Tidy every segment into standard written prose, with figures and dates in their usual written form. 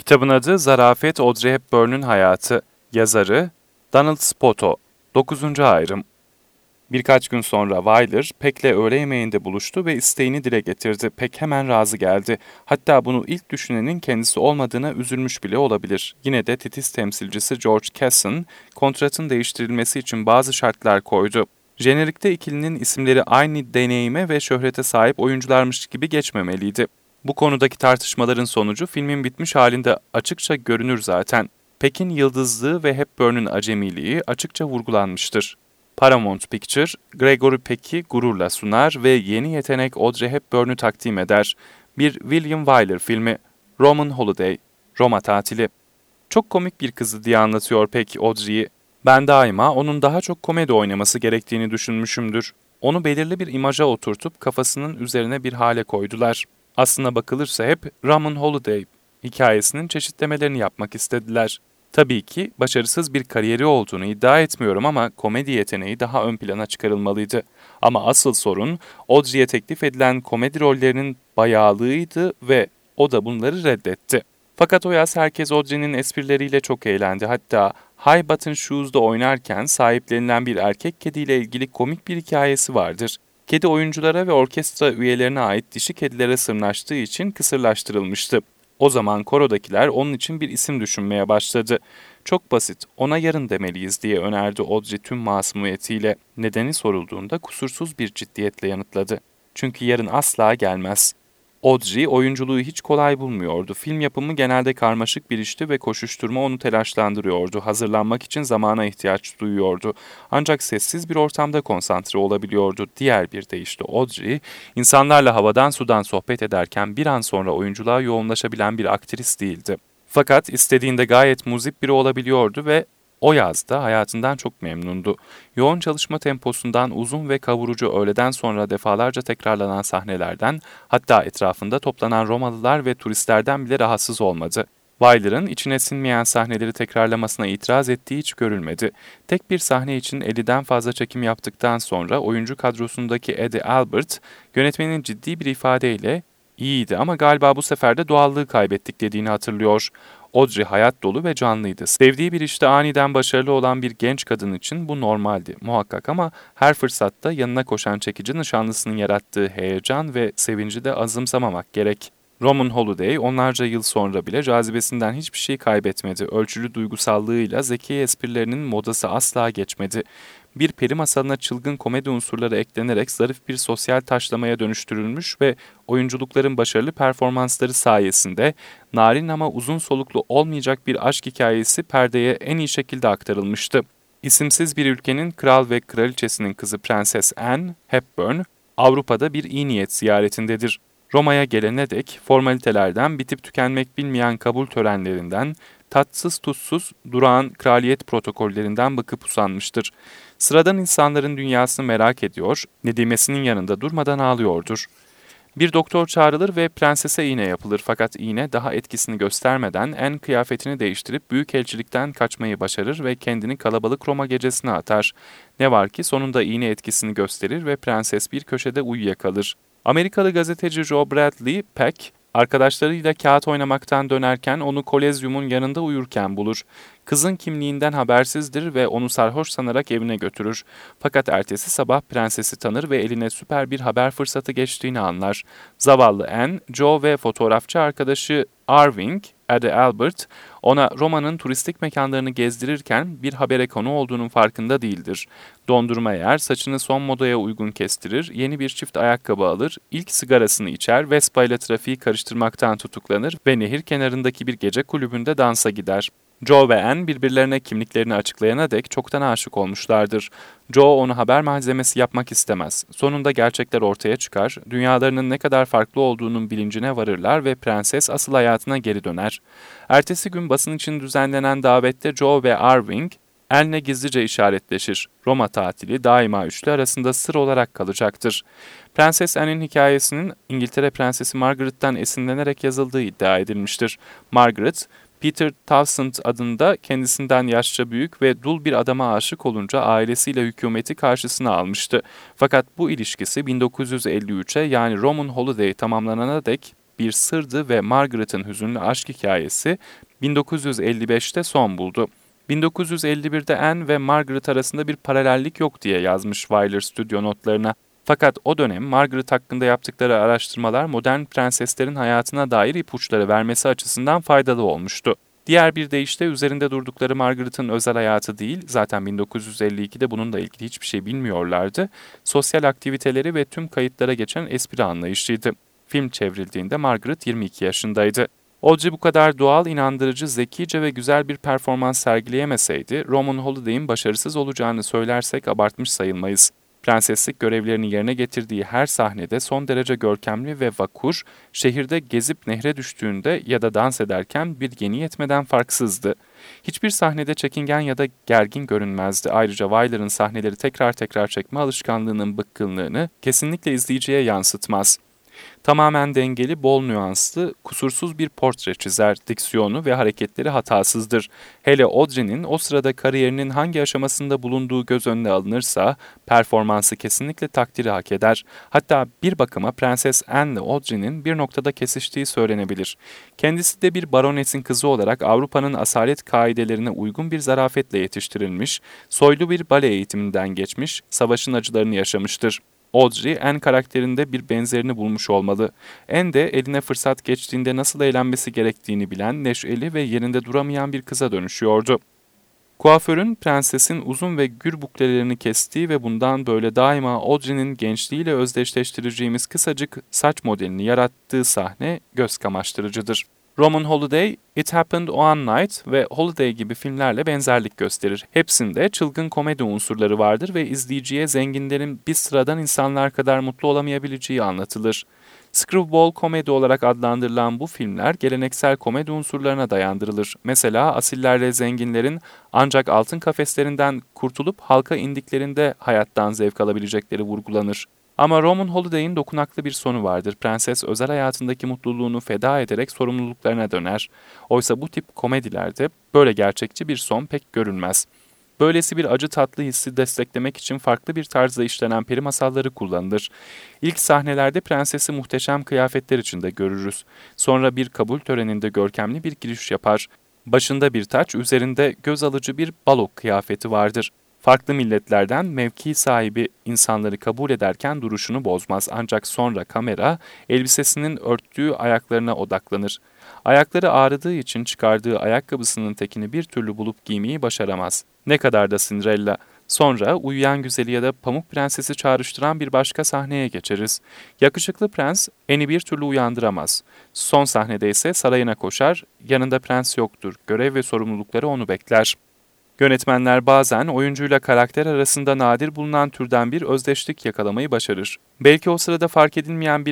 Kitabın adı Zarafet Audrey Hepburn'un Hayatı. Yazarı Donald Spoto. 9. ayrım. Birkaç gün sonra Wyler, Peck'le öğle yemeğinde buluştu ve isteğini dile getirdi. Peck hemen razı geldi. Hatta bunu ilk düşünenin kendisi olmadığına üzülmüş bile olabilir. Yine de titiz temsilcisi George Casson, kontratın değiştirilmesi için bazı şartlar koydu. Jenerikte ikilinin isimleri aynı deneyime ve şöhrete sahip oyuncularmış gibi geçmemeliydi. Bu konudaki tartışmaların sonucu filmin bitmiş halinde açıkça görünür zaten. Peck'in yıldızlığı ve Hepburn'un acemiliği açıkça vurgulanmıştır. Paramount Picture, Gregory Peck'i gururla sunar ve yeni yetenek Audrey Hepburn'u takdim eder. Bir William Wyler filmi, Roman Holiday, Roma tatili. Çok komik bir kızı diye anlatıyor Peck Audrey'i. Ben daima onun daha çok komedi oynaması gerektiğini düşünmüşümdür. Onu belirli bir imaja oturtup kafasının üzerine bir hale koydular. Aslına bakılırsa hep Roman Holiday hikayesinin çeşitlemelerini yapmak istediler. Tabii ki başarısız bir kariyeri olduğunu iddia etmiyorum ama komedi yeteneği daha ön plana çıkarılmalıydı. Ama asıl sorun Audrey'e teklif edilen komedi rollerinin bayağılığıydı ve o da bunları reddetti. Fakat o yaz herkes Audrey'nin esprileriyle çok eğlendi. Hatta High Button Shoes'da oynarken sahiplenilen bir erkek kediyle ilgili komik bir hikayesi vardır. Kedi oyunculara ve orkestra üyelerine ait dişi kedilere sırnaştığı için kısırlaştırılmıştı. O zaman korodakiler onun için bir isim düşünmeye başladı. Çok basit, ona yarın demeliyiz diye önerdi Audrey tüm masumiyetiyle. Nedeni sorulduğunda kusursuz bir ciddiyetle yanıtladı. Çünkü yarın asla gelmez. Audrey oyunculuğu hiç kolay bulmuyordu. Film yapımı genelde karmaşık bir işti ve koşuşturma onu telaşlandırıyordu. Hazırlanmak için zamana ihtiyaç duyuyordu. Ancak sessiz bir ortamda konsantre olabiliyordu. Diğer bir deyişle Audrey, insanlarla havadan sudan sohbet ederken bir an sonra oyunculuğa yoğunlaşabilen bir aktris değildi. Fakat istediğinde gayet muzip biri olabiliyordu ve o yazda hayatından çok memnundu. Yoğun çalışma temposundan, uzun ve kavurucu öğleden sonra defalarca tekrarlanan sahnelerden, hatta etrafında toplanan Romalılar ve turistlerden bile rahatsız olmadı. Wyler'ın içine sinmeyen sahneleri tekrarlamasına itiraz ettiği hiç görülmedi. Tek bir sahne için 50'den fazla çekim yaptıktan sonra oyuncu kadrosundaki Eddie Albert, yönetmenin ciddi bir ifadeyle "İyiydi ama galiba bu sefer de doğallığı kaybettik" dediğini hatırlıyor. Audrey hayat dolu ve canlıydı. Sevdiği bir işte aniden başarılı olan bir genç kadın için bu normaldi muhakkak ama her fırsatta yanına koşan çekici nişanlısının yarattığı heyecan ve sevinci de azımsamamak gerek. Roman Holiday onlarca yıl sonra bile cazibesinden hiçbir şey kaybetmedi. Ölçülü duygusallığıyla zeki esprilerinin modası asla geçmedi. Bir peri masalına çılgın komedi unsurları eklenerek zarif bir sosyal taşlamaya dönüştürülmüş ve oyunculukların başarılı performansları sayesinde narin ama uzun soluklu olmayacak bir aşk hikayesi perdeye en iyi şekilde aktarılmıştı. İsimsiz bir ülkenin kral ve kraliçesinin kızı Prenses Anne Hepburn, Avrupa'da bir iyi niyet ziyaretindedir. Roma'ya gelene dek formalitelerden bitip tükenmek bilmeyen kabul törenlerinden, tatsız tuzsuz durağan kraliyet protokollerinden bıkıp usanmıştır. Sıradan insanların dünyasını merak ediyor, nedimesinin yanında durmadan ağlıyordur. Bir doktor çağrılır ve prensese iğne yapılır fakat iğne daha etkisini göstermeden en kıyafetini değiştirip büyükelçilikten kaçmayı başarır ve kendini kalabalık Roma gecesine atar. Ne var ki sonunda iğne etkisini gösterir ve prenses bir köşede uyuyakalır. Amerikalı gazeteci Joe Bradley Peck, arkadaşlarıyla kağıt oynamaktan dönerken onu Kolezyum'un yanında uyurken bulur. Kızın kimliğinden habersizdir ve onu sarhoş sanarak evine götürür. Fakat ertesi sabah prensesi tanır ve eline süper bir haber fırsatı geçtiğini anlar. Zavallı Anne, Joe ve fotoğrafçı arkadaşı Irving, Eddie Albert, ona Roma'nın turistik mekanlarını gezdirirken bir habere konu olduğunun farkında değildir. Dondurma yer, saçını son modaya uygun kestirir, yeni bir çift ayakkabı alır, ilk sigarasını içer, Vespa ile trafiği karıştırmaktan tutuklanır ve nehir kenarındaki bir gece kulübünde dansa gider. Joe ve Anne birbirlerine kimliklerini açıklayana dek çoktan aşık olmuşlardır. Joe onu haber malzemesi yapmak istemez. Sonunda gerçekler ortaya çıkar, dünyalarının ne kadar farklı olduğunun bilincine varırlar ve prenses asıl hayatına geri döner. Ertesi gün basın için düzenlenen davette Joe ve Irving, Anne'le gizlice işaretleşir. Roma tatili daima üçlü arasında sır olarak kalacaktır. Prenses Anne'in hikayesinin İngiltere Prensesi Margaret'tan esinlenerek yazıldığı iddia edilmiştir. Margaret, Peter Townsend adında kendisinden yaşça büyük ve dul bir adama aşık olunca ailesiyle hükümeti karşısına almıştı. Fakat bu ilişkisi 1953'e yani Roman Holiday tamamlanana dek bir sırdı ve Margaret'ın hüzünlü aşk hikayesi 1955'te son buldu. 1951'de Anne ve Margaret arasında bir paralellik yok diye yazmış Wyler stüdyo notlarına. Fakat o dönem Margaret hakkında yaptıkları araştırmalar modern prenseslerin hayatına dair ipuçları vermesi açısından faydalı olmuştu. Diğer bir deyişle üzerinde durdukları Margaret'ın özel hayatı değil, zaten 1952'de bununla ilgili hiçbir şey bilmiyorlardı, sosyal aktiviteleri ve tüm kayıtlara geçen espri anlayışıydı. Film çevrildiğinde Margaret 22 yaşındaydı. Audrey bu kadar doğal, inandırıcı, zekice ve güzel bir performans sergileyemeseydi, Roman Holiday'in başarısız olacağını söylersek abartmış sayılmayız. Prenseslik görevlerini yerine getirdiği her sahnede son derece görkemli ve vakur, şehirde gezip nehre düştüğünde ya da dans ederken bir yeni yetmeden farksızdı. Hiçbir sahnede çekingen ya da gergin görünmezdi. Ayrıca Wyler'ın sahneleri tekrar tekrar çekme alışkanlığının bıkkınlığını kesinlikle izleyiciye yansıtmaz. Tamamen dengeli, bol nüanslı, kusursuz bir portre çizer, diksiyonu ve hareketleri hatasızdır. Hele Audrey'nin o sırada kariyerinin hangi aşamasında bulunduğu göz önüne alınırsa, performansı kesinlikle takdiri hak eder. Hatta bir bakıma Prenses Anne ile Audrey'nin bir noktada kesiştiği söylenebilir. Kendisi de bir baronetin kızı olarak Avrupa'nın asalet kaidelerine uygun bir zarafetle yetiştirilmiş, soylu bir bale eğitiminden geçmiş, savaşın acılarını yaşamıştır. Audrey, Anne karakterinde bir benzerini bulmuş olmalı. Anne de eline fırsat geçtiğinde nasıl eğlenmesi gerektiğini bilen, neşeli ve yerinde duramayan bir kıza dönüşüyordu. Kuaförün prensesin uzun ve gür buklelerini kestiği ve bundan böyle daima Audrey'nin gençliğiyle özdeşleştireceğimiz kısacık saç modelini yarattığı sahne göz kamaştırıcıdır. Roman Holiday, It Happened One Night ve Holiday gibi filmlerle benzerlik gösterir. Hepsinde çılgın komedi unsurları vardır ve izleyiciye zenginlerin biz sıradan insanlar kadar mutlu olamayabileceği anlatılır. Screwball komedi olarak adlandırılan bu filmler geleneksel komedi unsurlarına dayandırılır. Mesela asillerle zenginlerin ancak altın kafeslerinden kurtulup halka indiklerinde hayattan zevk alabilecekleri vurgulanır. Ama Roman Holiday'in dokunaklı bir sonu vardır. Prenses özel hayatındaki mutluluğunu feda ederek sorumluluklarına döner. Oysa bu tip komedilerde böyle gerçekçi bir son pek görülmez. Böylesi bir acı tatlı hissi desteklemek için farklı bir tarzda işlenen peri masalları kullanılır. İlk sahnelerde prensesi muhteşem kıyafetler içinde görürüz. Sonra bir kabul töreninde görkemli bir giriş yapar. Başında bir taç, üzerinde göz alıcı bir balo kıyafeti vardır. Farklı milletlerden mevki sahibi insanları kabul ederken duruşunu bozmaz, ancak sonra kamera elbisesinin örttüğü ayaklarına odaklanır. Ayakları ağrıdığı için çıkardığı ayakkabısının tekini bir türlü bulup giymeyi başaramaz. Ne kadar da Cinderella. Sonra uyuyan güzeli ya da Pamuk Prensesi çağrıştıran bir başka sahneye geçeriz. Yakışıklı prens Anne'i bir türlü uyandıramaz. Son sahnede ise sarayına koşar, yanında prens yoktur. Görev ve sorumlulukları onu bekler. Yönetmenler bazen oyuncuyla karakter arasında nadir bulunan türden bir özdeşlik yakalamayı başarır. Belki o sırada fark edilmeyen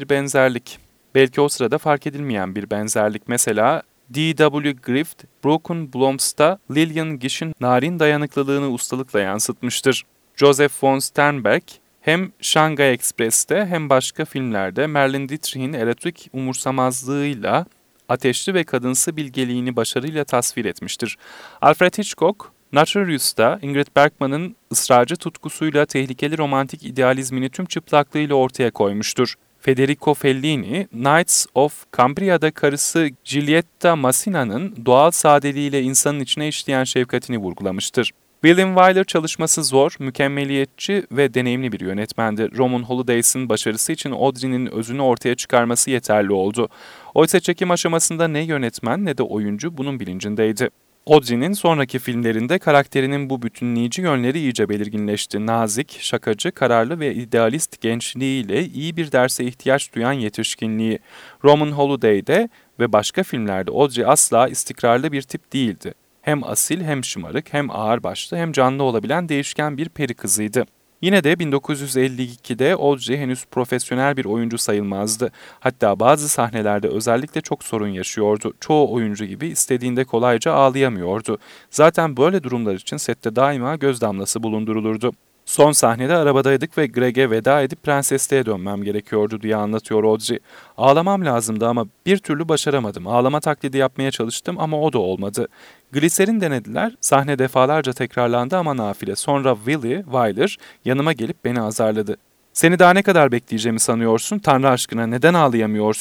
bir benzerlik. Mesela D.W. Griffith, Broken Bloms'ta Lillian Gish'in narin dayanıklılığını ustalıkla yansıtmıştır. Joseph von Sternberg, hem Shanghai Express'te hem başka filmlerde Marlene Dietrich'in elektrik umursamazlığıyla ateşli ve kadınsı bilgeliğini başarıyla tasvir etmiştir. Alfred Hitchcock, Notorious'ta Ingrid Bergman'ın ısrarcı tutkusuyla tehlikeli romantik idealizmini tüm çıplaklığıyla ortaya koymuştur. Federico Fellini, Knights of Cambria'da karısı Giulietta Massina'nın doğal sadeliğiyle insanın içine işleyen şefkatini vurgulamıştır. William Wyler çalışması zor, mükemmeliyetçi ve deneyimli bir yönetmendi. Roman Holidays'in başarısı için Audrey'nin özünü ortaya çıkarması yeterli oldu. Oysa çekim aşamasında ne yönetmen ne de oyuncu bunun bilincindeydi. Audrey'nin sonraki filmlerinde karakterinin bu bütünleyici yönleri iyice belirginleşti. Nazik, şakacı, kararlı ve idealist gençliğiyle iyi bir derse ihtiyaç duyan yetişkinliği. Roman Holiday'de ve başka filmlerde Audrey asla istikrarlı bir tip değildi. Hem asil hem şımarık hem ağırbaşlı hem canlı olabilen değişken bir peri kızıydı. Yine de 1952'de Audrey henüz profesyonel bir oyuncu sayılmazdı. Hatta bazı sahnelerde özellikle çok sorun yaşıyordu. Çoğu oyuncu gibi istediğinde kolayca ağlayamıyordu. Zaten böyle durumlar için sette daima göz damlası bulundurulurdu. Son sahnede arabadaydık ve Greg'e veda edip prensesliğe dönmem gerekiyordu diye anlatıyor Audrey. Ağlamam lazımdı ama bir türlü başaramadım. Ağlama taklidi yapmaya çalıştım ama o da olmadı. Gliserin denediler, sahne defalarca tekrarlandı ama nafile. Sonra Wyler yanıma gelip beni azarladı. "Seni daha ne kadar bekleyeceğimi sanıyorsun? Tanrı aşkına neden ağlayamıyorsun?"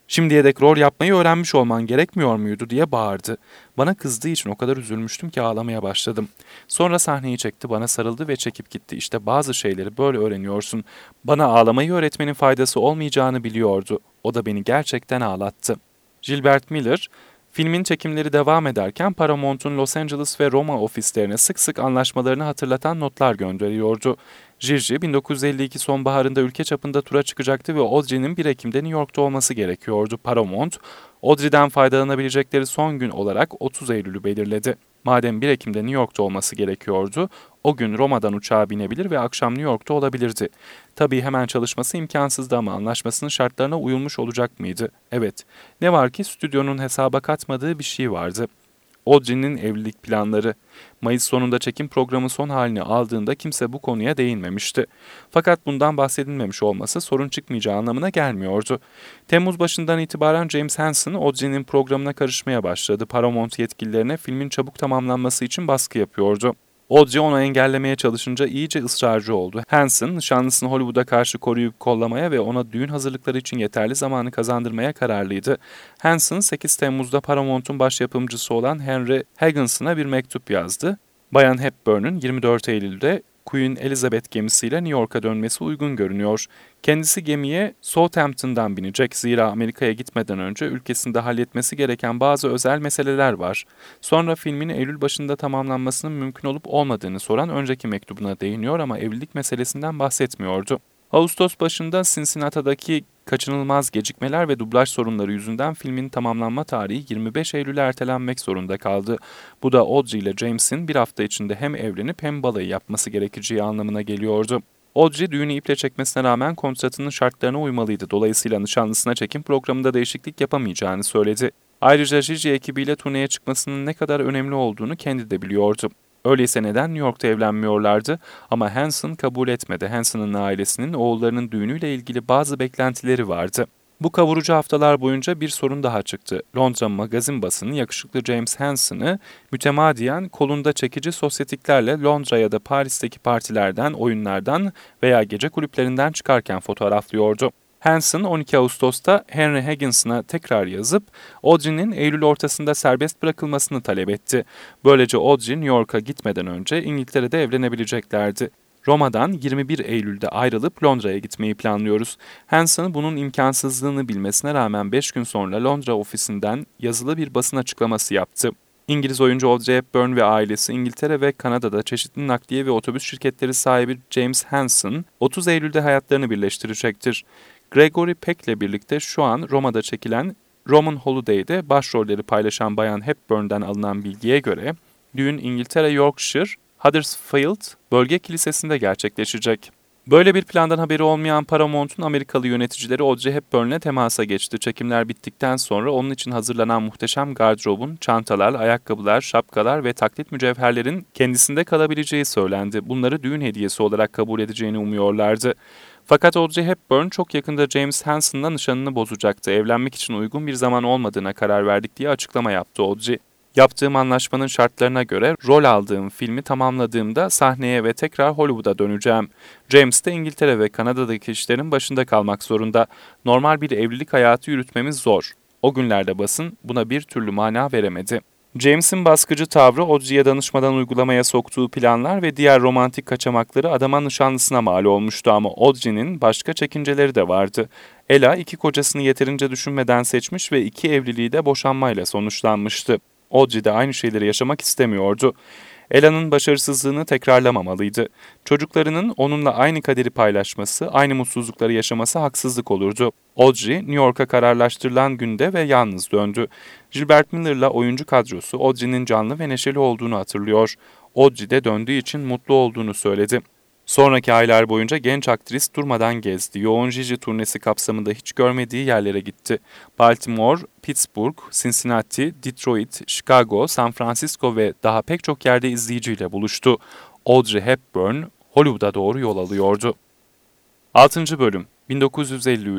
"Şimdiye dek rol yapmayı öğrenmiş olman gerekmiyor muydu?" diye bağırdı. Bana kızdığı için o kadar üzülmüştüm ki ağlamaya başladım. Sonra sahneyi çekti, bana sarıldı ve çekip gitti. İşte bazı şeyleri böyle öğreniyorsun. Bana ağlamayı öğretmenin faydası olmayacağını biliyordu. O da beni gerçekten ağlattı. Gilbert Miller, filmin çekimleri devam ederken Paramount'un Los Angeles ve Roma ofislerine sık sık anlaşmalarını hatırlatan notlar gönderiyordu. Gigi, 1952 sonbaharında ülke çapında tura çıkacaktı ve Audrey'nin 1 Ekim'de New York'ta olması gerekiyordu. Paramount, Audrey'den faydalanabilecekleri son gün olarak 30 Eylül'ü belirledi. Madem 1 Ekim'de New York'ta olması gerekiyordu, o gün Roma'dan uçağa binebilir ve akşam New York'ta olabilirdi. Tabii hemen çalışması imkansızdı ama anlaşmasının şartlarına uyulmuş olacak mıydı? Evet. Ne var ki stüdyonun hesaba katmadığı bir şey vardı. Audrey'nin evlilik planları. Mayıs sonunda çekim programı son halini aldığında kimse bu konuya değinmemişti. Fakat bundan bahsedilmemiş olması sorun çıkmayacağı anlamına gelmiyordu. Temmuz başından itibaren James Hansen, Audrey'nin programına karışmaya başladı. Paramount yetkililerine filmin çabuk tamamlanması için baskı yapıyordu. Audrey onu engellemeye çalışınca iyice ısrarcı oldu. Hansen, nişanlısını Hollywood'a karşı koruyup kollamaya ve ona düğün hazırlıkları için yeterli zamanı kazandırmaya kararlıydı. Hansen, 8 Temmuz'da Paramount'un başyapımcısı olan Henry Higginson'a bir mektup yazdı. Bayan Hepburn'un 24 Eylül'de Queen Elizabeth gemisiyle New York'a dönmesi uygun görünüyor. Kendisi gemiye Southampton'dan binecek, zira Amerika'ya gitmeden önce ülkesinde halletmesi gereken bazı özel meseleler var. Sonra filmin Eylül başında tamamlanmasının mümkün olup olmadığını soran önceki mektubuna değiniyor ama evlilik meselesinden bahsetmiyordu. Ağustos başında Cincinnati'daki kaçınılmaz gecikmeler ve dublaj sorunları yüzünden filmin tamamlanma tarihi 25 Eylül'e ertelenmek zorunda kaldı. Bu da Audrey ile James'in bir hafta içinde hem evlenip hem balayı yapması gerekeceği anlamına geliyordu. Audrey düğünü iple çekmesine rağmen kontratının şartlarına uymalıydı. Dolayısıyla nişanlısına çekim programında değişiklik yapamayacağını söyledi. Ayrıca Gigi ekibiyle turneye çıkmasının ne kadar önemli olduğunu kendi de biliyordu. Öyleyse neden New York'ta evlenmiyorlardı? Ama Hansen kabul etmedi. Hansen'ın ailesinin oğullarının düğünüyle ilgili bazı beklentileri vardı. Bu kavurucu haftalar boyunca bir sorun daha çıktı. Londra magazin basını yakışıklı James Hansen'ı mütemadiyen kolunda çekici sosyetiklerle Londra ya da Paris'teki partilerden, oyunlardan veya gece kulüplerinden çıkarken fotoğraflıyordu. Hansen 12 Ağustos'ta Henry Higginson'a tekrar yazıp Audrey'nin Eylül ortasında serbest bırakılmasını talep etti. Böylece Audrey New York'a gitmeden önce İngiltere'de evlenebileceklerdi. Roma'dan 21 Eylül'de ayrılıp Londra'ya gitmeyi planlıyoruz. Hansen bunun imkansızlığını bilmesine rağmen 5 gün sonra Londra ofisinden yazılı bir basın açıklaması yaptı. İngiliz oyuncu Audrey Hepburn ve ailesi İngiltere ve Kanada'da çeşitli nakliye ve otobüs şirketleri sahibi James Hansen 30 Eylül'de hayatlarını birleştirecektir. Gregory Peck'le birlikte şu an Roma'da çekilen Roman Holiday'de başrolleri paylaşan Bayan Hepburn'dan alınan bilgiye göre düğün İngiltere Yorkshire, Huddersfield bölge kilisesinde gerçekleşecek. Böyle bir plandan haberi olmayan Paramount'un Amerikalı yöneticileri Audrey Hepburn'le temasa geçti. Çekimler bittikten sonra onun için hazırlanan muhteşem gardırobun, çantalar, ayakkabılar, şapkalar ve taklit mücevherlerin kendisinde kalabileceği söylendi. Bunları düğün hediyesi olarak kabul edeceğini umuyorlardı. Fakat Audrey Hepburn çok yakında James Hansen'la nişanını bozacaktı. Evlenmek için uygun bir zaman olmadığına karar verdik diye açıklama yaptı Audrey. Yaptığım anlaşmanın şartlarına göre rol aldığım filmi tamamladığımda sahneye ve tekrar Hollywood'a döneceğim. James de İngiltere ve Kanada'daki işlerin başında kalmak zorunda. Normal bir evlilik hayatı yürütmemiz zor. O günlerde basın buna bir türlü mana veremedi. James'in baskıcı tavrı Audrey'e danışmadan uygulamaya soktuğu planlar ve diğer romantik kaçamakları adama nişanlısına mal olmuştu ama Audrey'nin başka çekinceleri de vardı. Ella 2 kocasını yeterince düşünmeden seçmiş ve 2 evliliği de boşanmayla sonuçlanmıştı. Audrey de aynı şeyleri yaşamak istemiyordu. Ella'nın başarısızlığını tekrarlamamalıydı. Çocuklarının onunla aynı kaderi paylaşması, aynı mutsuzlukları yaşaması haksızlık olurdu. Audrey, New York'a kararlaştırılan günde ve yalnız döndü. Gilbert Miller'la oyuncu kadrosu Audrey'nin canlı ve neşeli olduğunu hatırlıyor. Audrey de döndüğü için mutlu olduğunu söyledi. Sonraki aylar boyunca genç aktris durmadan gezdi. Yoğun Gigi turnesi kapsamında hiç görmediği yerlere gitti. Baltimore, Pittsburgh, Cincinnati, Detroit, Chicago, San Francisco ve daha pek çok yerde izleyiciyle buluştu. Audrey Hepburn, Hollywood'a doğru yol alıyordu. 6. Bölüm 1953.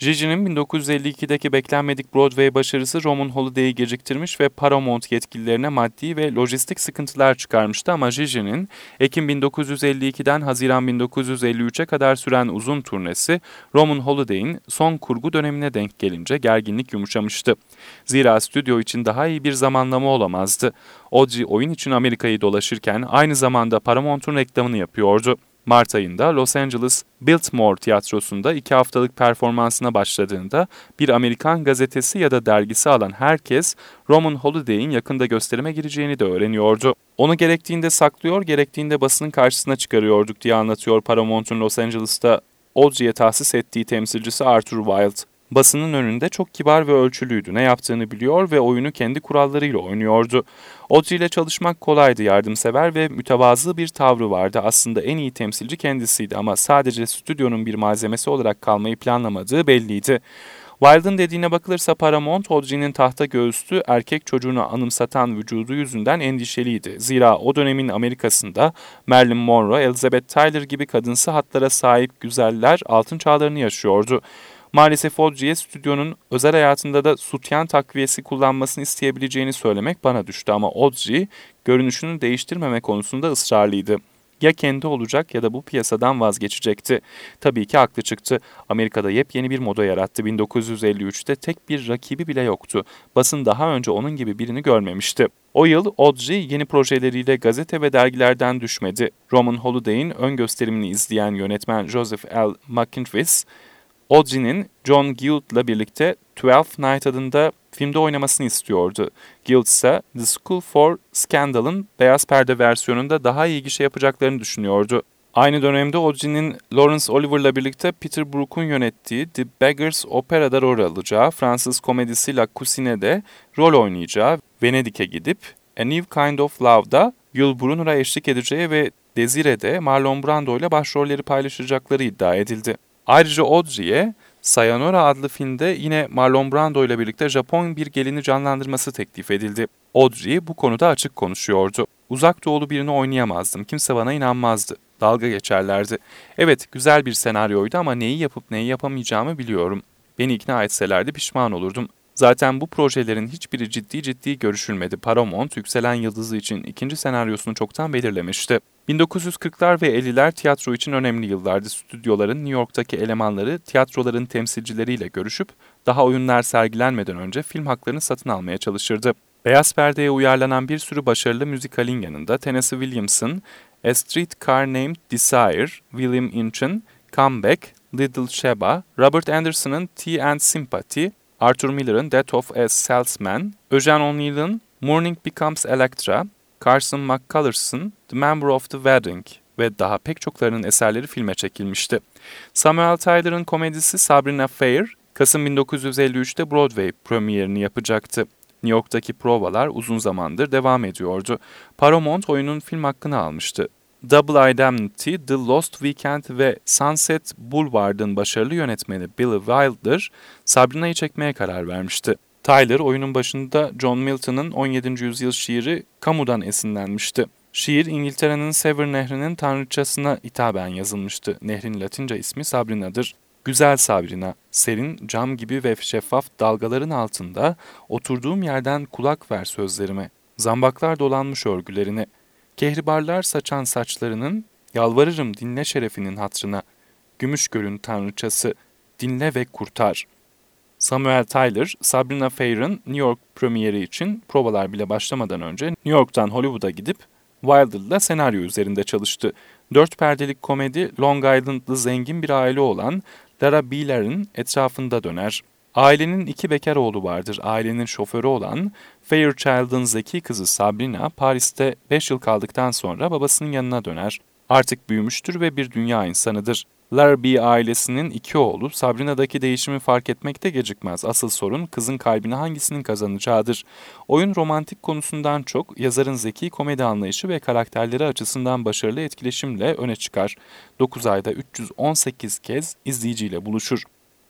Gigi'nin 1952'deki beklenmedik Broadway başarısı Roman Holiday'i geciktirmiş ve Paramount yetkililerine maddi ve lojistik sıkıntılar çıkarmıştı ama Gigi'nin Ekim 1952'den Haziran 1953'e kadar süren uzun turnesi Roman Holiday'in son kurgu dönemine denk gelince gerginlik yumuşamıştı. Zira stüdyo için daha iyi bir zamanlama olamazdı. Audrey oyun için Amerika'yı dolaşırken aynı zamanda Paramount'un reklamını yapıyordu. Mart ayında Los Angeles Biltmore Tiyatrosu'nda 2 haftalık performansına başladığında bir Amerikan gazetesi ya da dergisi alan herkes Roman Holiday'in yakında gösterime gireceğini de öğreniyordu. Onu gerektiğinde saklıyor, gerektiğinde basının karşısına çıkarıyorduk diye anlatıyor Paramount'un Los Angeles'ta Audrey'e tahsis ettiği temsilcisi Arthur Wilde. Basının önünde çok kibar ve ölçülüydü. Ne yaptığını biliyor ve oyunu kendi kurallarıyla oynuyordu. Audrey ile çalışmak kolaydı, yardımsever ve mütevazı bir tavrı vardı. Aslında en iyi temsilci kendisiydi ama sadece stüdyonun bir malzemesi olarak kalmayı planlamadığı belliydi. Wilde'ın dediğine bakılırsa Paramount, Audrey'nin tahta göğüslü erkek çocuğunu anımsatan vücudu yüzünden endişeliydi. Zira o dönemin Amerika'sında Marilyn Monroe, Elizabeth Taylor gibi kadınsı hatlara sahip güzeller altın çağlarını yaşıyordu. Maalesef Audrey'e stüdyonun özel hayatında da sutyen takviyesi kullanmasını isteyebileceğini söylemek bana düştü ama Audrey görünüşünü değiştirmeme konusunda ısrarlıydı. Ya kendi olacak ya da bu piyasadan vazgeçecekti. Tabii ki haklı çıktı. Amerika'da yepyeni bir moda yarattı. 1953'te tek bir rakibi bile yoktu. Basın daha önce onun gibi birini görmemişti. O yıl Audrey yeni projeleriyle gazete ve dergilerden düşmedi. Roman Holiday'in ön gösterimini izleyen yönetmen Joseph L. McIntyre, Audrey'nin John Gould'la birlikte Twelfth Night adında filmde oynamasını istiyordu. Gould ise The School for Scandal'ın beyaz perde versiyonunda daha iyi gişe yapacaklarını düşünüyordu. Aynı dönemde Audrey'nin Laurence Olivier birlikte Peter Brook'un yönettiği The Beggars Opera'da rol alacağı, Fransız komedisi La Cousine'de rol oynayacağı, Venedik'e gidip A New Kind of Love'da Yul Brynner'a eşlik edeceği ve Desire'de Marlon Brando ile başrolleri paylaşacakları iddia edildi. Ayrıca Audrey'e Sayonara adlı filmde yine Marlon Brando ile birlikte Japon bir gelini canlandırması teklif edildi. Audrey bu konuda açık konuşuyordu. Uzak doğulu birini oynayamazdım, kimse bana inanmazdı. Dalga geçerlerdi. Evet, güzel bir senaryoydu ama neyi yapıp neyi yapamayacağımı biliyorum. Beni ikna etselerdi pişman olurdum. Zaten bu projelerin hiçbiri ciddi görüşülmedi. Paramount, Yükselen Yıldızı için ikinci senaryosunu çoktan belirlemişti. 1940'lar ve 50'ler tiyatro için önemli yıllardı. Stüdyoların New York'taki elemanları tiyatroların temsilcileriyle görüşüp daha oyunlar sergilenmeden önce film haklarını satın almaya çalışırdı. Beyaz perdeye uyarlanan bir sürü başarılı müzikalin yanında Tennessee Williams'ın A Streetcar Named Desire, William Inch'in Come Back, Little Sheba, Robert Anderson'ın Tea and Sympathy, Arthur Miller'ın Death of a Salesman, Eugene O'Neill'ın Morning Becomes Electra, Carson McCulloch'ın The Member of the Wedding ve daha pek çoklarının eserleri filme çekilmişti. Samuel Tyler'ın komedisi Sabrina Fair, Kasım 1953'te Broadway premierini yapacaktı. New York'taki provalar uzun zamandır devam ediyordu. Paramount oyunun film hakkını almıştı. Double Indemnity, The Lost Weekend ve Sunset Boulevard'ın başarılı yönetmeni Billy Wilder, Sabrina'yı çekmeye karar vermişti. Tyler, oyunun başında John Milton'ın 17. yüzyıl şiiri Camus'dan esinlenmişti. Şiir, İngiltere'nin Severn Nehri'nin tanrıçasına hitaben yazılmıştı. Nehrin Latince ismi Sabrina'dır. Güzel Sabrina, serin, cam gibi ve şeffaf dalgaların altında oturduğum yerden kulak ver sözlerime. Zambaklar dolanmış örgülerine. Kehribarlar saçan saçlarının, yalvarırım dinle şerefinin hatrına. Gümüşgöl'ün tanrıçası, dinle ve kurtar. Samuel Tyler, Sabrina Fair'ın New York premieri için provalar bile başlamadan önce New York'tan Hollywood'a gidip Wilder'la senaryo üzerinde çalıştı. 4 perdelik komedi Long Island'lı zengin bir aile olan Lara Beeler'in etrafında döner. Ailenin 2 bekar oğlu vardır. Ailenin şoförü olan Fairchild'ın zeki kızı Sabrina, Paris'te 5 yıl kaldıktan sonra babasının yanına döner. Artık büyümüştür ve bir dünya insanıdır. Larrabee ailesinin 2 oğlu Sabrina'daki değişimi fark etmekte gecikmez. Asıl sorun kızın kalbini hangisinin kazanacağıdır. Oyun romantik konusundan çok yazarın zeki komedi anlayışı ve karakterleri açısından başarılı etkileşimle öne çıkar. 9 ayda 318 kez izleyiciyle buluşur.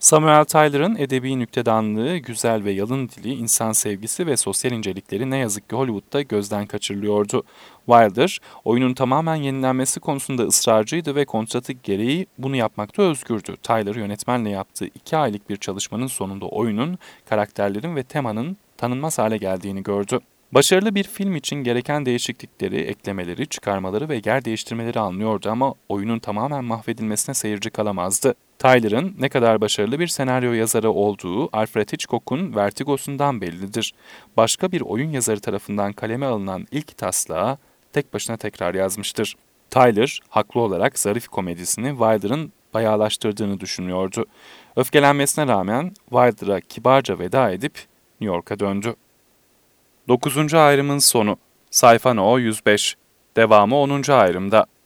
Samuel Tyler'ın edebi nüktedanlığı, güzel ve yalın dili, insan sevgisi ve sosyal incelikleri ne yazık ki Hollywood'da gözden kaçırılıyordu. Wilder, oyunun tamamen yenilenmesi konusunda ısrarcıydı ve kontratı gereği bunu yapmakta özgürdü. Tyler, yönetmenle yaptığı 2 aylık bir çalışmanın sonunda oyunun, karakterlerin ve temanın tanınmaz hale geldiğini gördü. Başarılı bir film için gereken değişiklikleri, eklemeleri, çıkarmaları ve yer değiştirmeleri anlıyordu ama oyunun tamamen mahvedilmesine seyirci kalamazdı. Tyler'ın ne kadar başarılı bir senaryo yazarı olduğu Alfred Hitchcock'un Vertigo'sundan bellidir. Başka bir oyun yazarı tarafından kaleme alınan ilk taslağı tek başına tekrar yazmıştır. Tyler, haklı olarak zarif komedisini Wilder'ın bayağılaştırdığını düşünüyordu. Öfkelenmesine rağmen Wilder'a kibarca veda edip New York'a döndü. 9. ayrımın sonu. Sayfa No 105. Devamı 10. ayrımda.